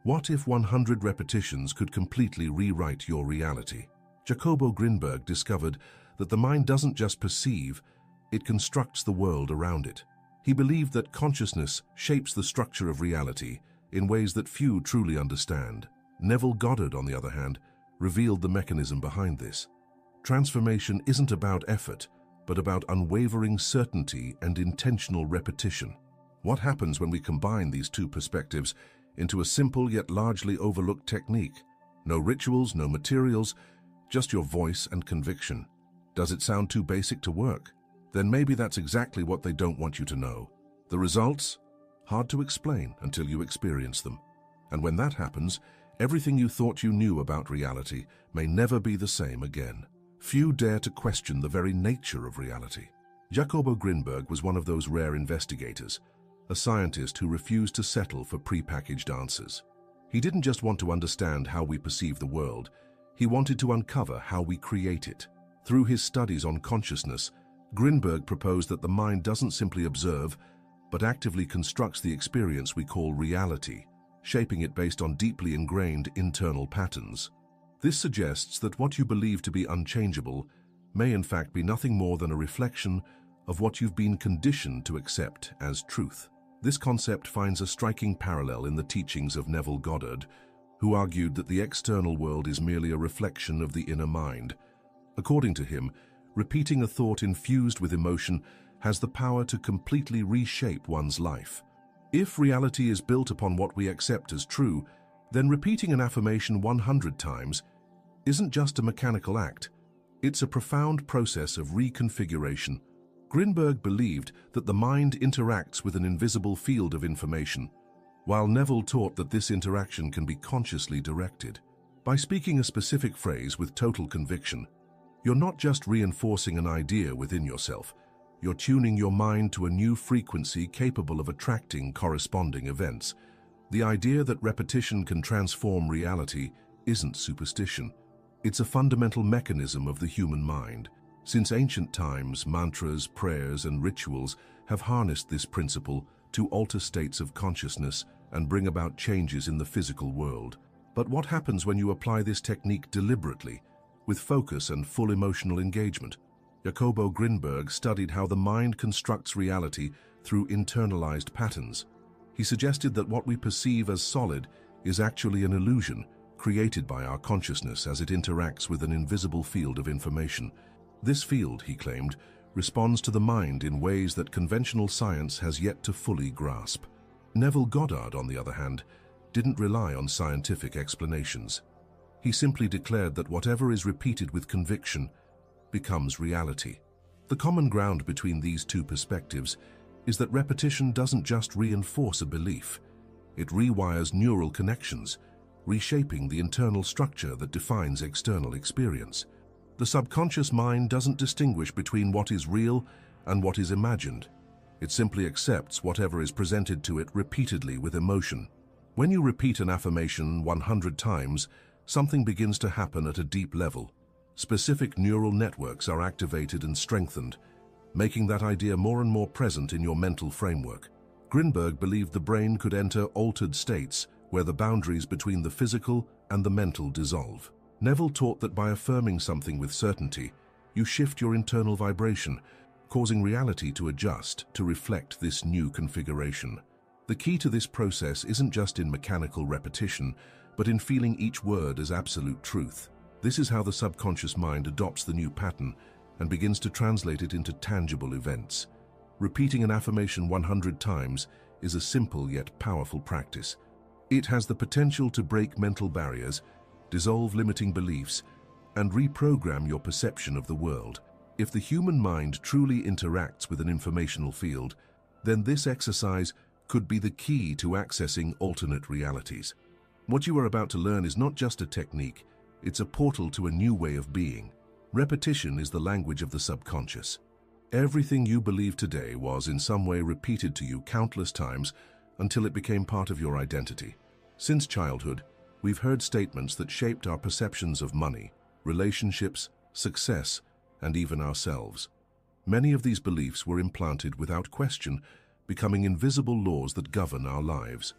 What if 100 repetitions could completely rewrite your reality? Jacobo Grinberg discovered that the mind doesn't just perceive, it constructs the world around it. He believed that consciousness shapes the structure of reality in ways that few truly understand. Neville Goddard, on the other hand, revealed the mechanism behind this. Transformation isn't about effort, but about unwavering certainty and intentional repetition. What happens when we combine these two perspectives into a simple yet largely overlooked technique? No rituals, no materials, just your voice and conviction. Does it sound too basic to work? Then maybe that's exactly what they don't want you to know. The results? Hard to explain until you experience them. And when that happens, everything you thought you knew about reality may never be the same again. Few dare to question the very nature of reality. Jacobo Grinberg was one of those rare investigators, a scientist who refused to settle for prepackaged answers. He didn't just want to understand how we perceive the world, he wanted to uncover how we create it. Through his studies on consciousness, Grinberg proposed that the mind doesn't simply observe, but actively constructs the experience we call reality, shaping it based on deeply ingrained internal patterns. This suggests that what you believe to be unchangeable may in fact be nothing more than a reflection of what you've been conditioned to accept as truth. This concept finds a striking parallel in the teachings of Neville Goddard, who argued that the external world is merely a reflection of the inner mind. According to him, repeating a thought infused with emotion has the power to completely reshape one's life. If reality is built upon what we accept as true, then repeating an affirmation 100 times isn't just a mechanical act, it's a profound process of reconfiguration. Grinberg believed that the mind interacts with an invisible field of information, while Neville taught that this interaction can be consciously directed. By speaking a specific phrase with total conviction, you're not just reinforcing an idea within yourself, you're tuning your mind to a new frequency capable of attracting corresponding events. The idea that repetition can transform reality isn't superstition. It's a fundamental mechanism of the human mind. Since ancient times, mantras, prayers, and rituals have harnessed this principle to alter states of consciousness and bring about changes in the physical world. But what happens when you apply this technique deliberately, with focus and full emotional engagement? Jacobo Grinberg studied how the mind constructs reality through internalized patterns. He suggested that what we perceive as solid is actually an illusion created by our consciousness as it interacts with an invisible field of information. This field, he claimed, responds to the mind in ways that conventional science has yet to fully grasp. Neville Goddard, on the other hand, didn't rely on scientific explanations. He simply declared that whatever is repeated with conviction becomes reality. The common ground between these two perspectives is that repetition doesn't just reinforce a belief, it rewires neural connections, reshaping the internal structure that defines external experience. The subconscious mind doesn't distinguish between what is real and what is imagined. It simply accepts whatever is presented to it repeatedly with emotion. When you repeat an affirmation 100 times, something begins to happen at a deep level. Specific neural networks are activated and strengthened, making that idea more and more present in your mental framework. Grinberg believed the brain could enter altered states where the boundaries between the physical and the mental dissolve. Neville taught that by affirming something with certainty, you shift your internal vibration, causing reality to adjust to reflect this new configuration. The key to this process isn't just in mechanical repetition, but in feeling each word as absolute truth. This is how the subconscious mind adopts the new pattern and begins to translate it into tangible events. Repeating an affirmation 100 times is a simple yet powerful practice. It has the potential to break mental barriers, dissolve limiting beliefs, and reprogram your perception of the world. If the human mind truly interacts with an informational field, then this exercise could be the key to accessing alternate realities. What you are about to learn is not just a technique, it's a portal to a new way of being. Repetition is the language of the subconscious. Everything you believe today was in some way repeated to you countless times until it became part of your identity. Since childhood, we've heard statements that shaped our perceptions of money, relationships, success, and even ourselves. Many of these beliefs were implanted without question, becoming invisible laws that govern our lives.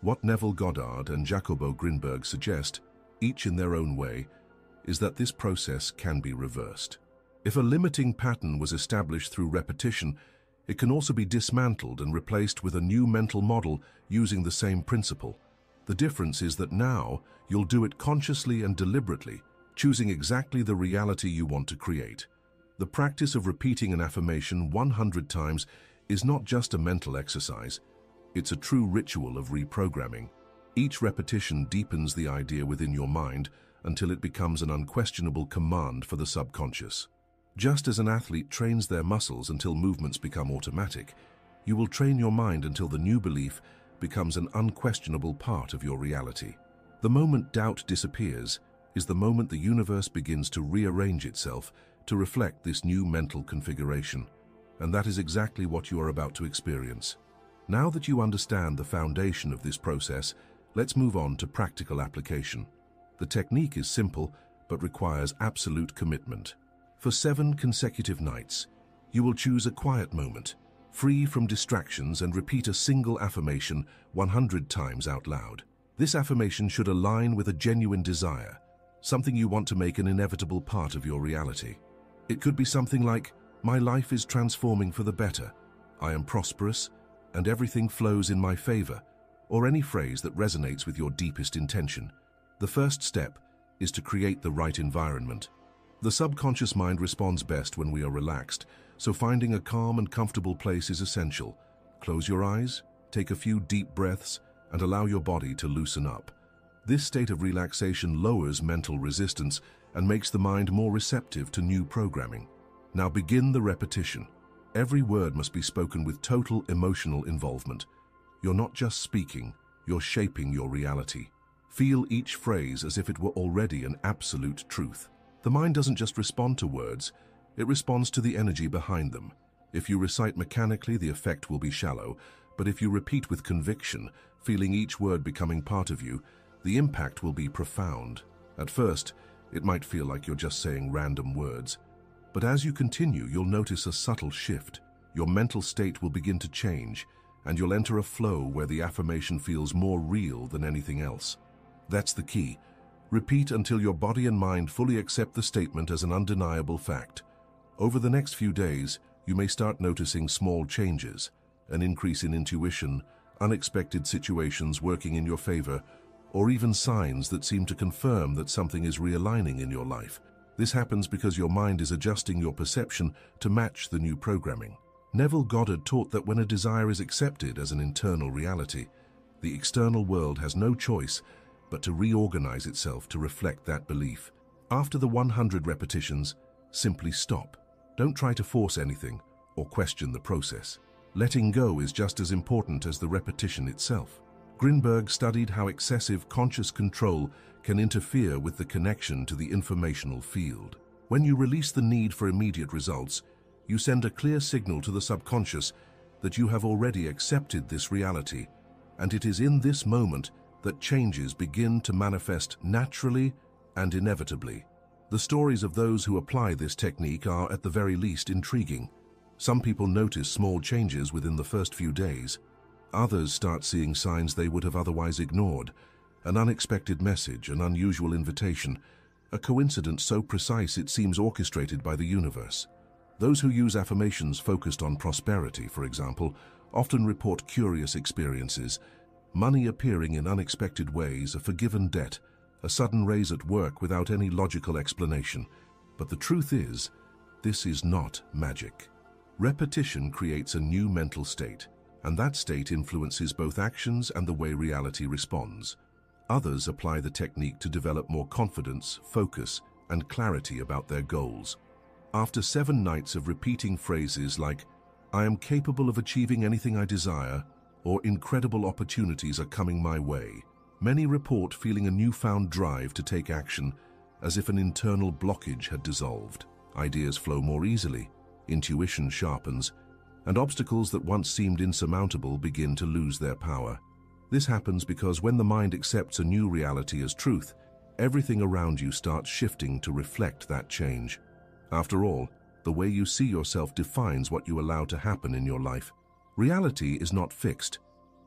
What Neville Goddard and Jacobo Grinberg suggest, each in their own way, is that this process can be reversed. If a limiting pattern was established through repetition, it can also be dismantled and replaced with a new mental model using the same principle. The difference is that now you'll do it consciously and deliberately, choosing exactly the reality you want to create. The practice of repeating an affirmation 100 times is not just a mental exercise, it's a true ritual of reprogramming. Each repetition deepens the idea within your mind until it becomes an unquestionable command for the subconscious. Just as an athlete trains their muscles until movements become automatic, you will train your mind until the new belief becomes an unquestionable part of your reality. The moment doubt disappears is the moment the universe begins to rearrange itself to reflect this new mental configuration. And that is exactly what you are about to experience. Now that you understand the foundation of this process, let's move on to practical application. The technique is simple, but requires absolute commitment. For 7 consecutive nights, you will choose a quiet moment, free from distractions, and repeat a single affirmation 100 times out loud. This affirmation should align with a genuine desire, something you want to make an inevitable part of your reality. It could be something like, "My life is transforming for the better," "I am prosperous," and "everything flows in my favor," or any phrase that resonates with your deepest intention. The first step is to create the right environment. The subconscious mind responds best when we are relaxed, so finding a calm and comfortable place is essential. Close your eyes, take a few deep breaths, and allow your body to loosen up. This state of relaxation lowers mental resistance and makes the mind more receptive to new programming. Now begin the repetition. Every word must be spoken with total emotional involvement. You're not just speaking, you're shaping your reality. Feel each phrase as if it were already an absolute truth. The mind doesn't just respond to words, it responds to the energy behind them. If you recite mechanically, the effect will be shallow, but if you repeat with conviction, feeling each word becoming part of you, the impact will be profound. At first, it might feel like you're just saying random words, but as you continue, you'll notice a subtle shift. Your mental state will begin to change, and you'll enter a flow where the affirmation feels more real than anything else. That's the key. Repeat until your body and mind fully accept the statement as an undeniable fact. Over the next few days, you may start noticing small changes, an increase in intuition, unexpected situations working in your favor, or even signs that seem to confirm that something is realigning in your life. This happens because your mind is adjusting your perception to match the new programming. Neville Goddard taught that when a desire is accepted as an internal reality, the external world has no choice but to reorganize itself to reflect that belief. After the 100 repetitions, simply stop. Don't try to force anything or question the process. Letting go is just as important as the repetition itself. Grinberg studied how excessive conscious control can interfere with the connection to the informational field. When you release the need for immediate results, you send a clear signal to the subconscious that you have already accepted this reality, and it is in this moment that changes begin to manifest naturally and inevitably. The stories of those who apply this technique are at the very least intriguing. Some people notice small changes within the first few days. Others start seeing signs they would have otherwise ignored, an unexpected message, an unusual invitation, a coincidence so precise it seems orchestrated by the universe. Those who use affirmations focused on prosperity, for example, often report curious experiences, money appearing in unexpected ways, a forgiven debt, a sudden raise at work without any logical explanation. But the truth is, this is not magic. Repetition creates a new mental state, and that state influences both actions and the way reality responds. Others apply the technique to develop more confidence, focus, and clarity about their goals. After 7 nights of repeating phrases like, "I am capable of achieving anything I desire," or "incredible opportunities are coming my way," many report feeling a newfound drive to take action, as if an internal blockage had dissolved. Ideas flow more easily, intuition sharpens, and obstacles that once seemed insurmountable begin to lose their power. This happens because when the mind accepts a new reality as truth, everything around you starts shifting to reflect that change. After all, the way you see yourself defines what you allow to happen in your life. Reality is not fixed.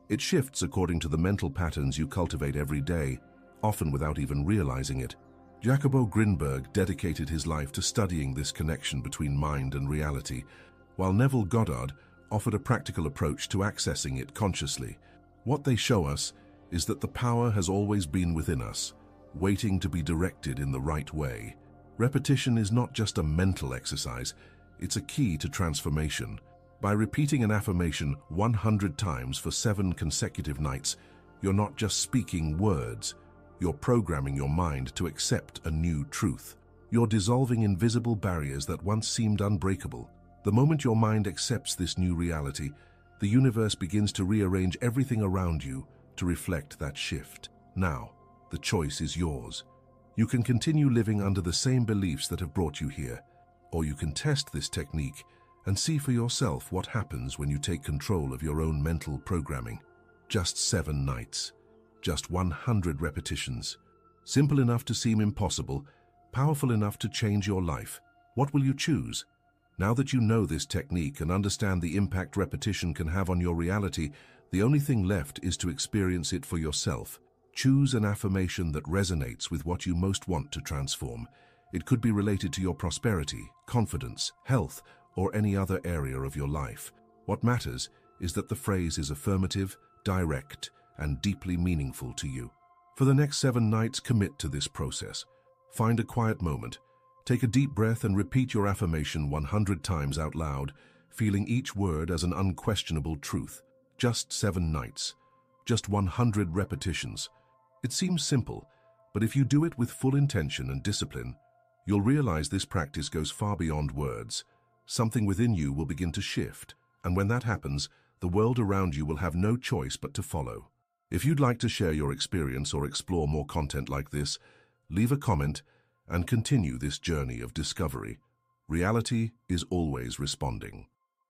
It shifts according to the mental patterns you cultivate every day, often without even realizing it. Jacobo Grinberg dedicated his life to studying this connection between mind and reality, while Neville Goddard offered a practical approach to accessing it consciously. What they show us is that the power has always been within us, waiting to be directed in the right way. Repetition is not just a mental exercise, it's a key to transformation. By repeating an affirmation 100 times for 7 consecutive nights, you're not just speaking words, you're programming your mind to accept a new truth. You're dissolving invisible barriers that once seemed unbreakable. The moment your mind accepts this new reality, the universe begins to rearrange everything around you to reflect that shift. Now, the choice is yours. You can continue living under the same beliefs that have brought you here, or you can test this technique and see for yourself what happens when you take control of your own mental programming. Just 7 nights, just 100 repetitions. Simple enough to seem impossible, powerful enough to change your life. What will you choose? Now that you know this technique and understand the impact repetition can have on your reality, the only thing left is to experience it for yourself. Choose an affirmation that resonates with what you most want to transform. It could be related to your prosperity, confidence, health, or any other area of your life. What matters is that the phrase is affirmative, direct, and deeply meaningful to you. For the next 7 nights, commit to this process. Find a quiet moment. Take a deep breath and repeat your affirmation 100 times out loud, feeling each word as an unquestionable truth. Just 7 nights. Just 100 repetitions. It seems simple, but if you do it with full intention and discipline, you'll realize this practice goes far beyond words. Something within you will begin to shift, and when that happens, the world around you will have no choice but to follow. If you'd like to share your experience or explore more content like this, leave a comment and continue this journey of discovery. Reality is always responding.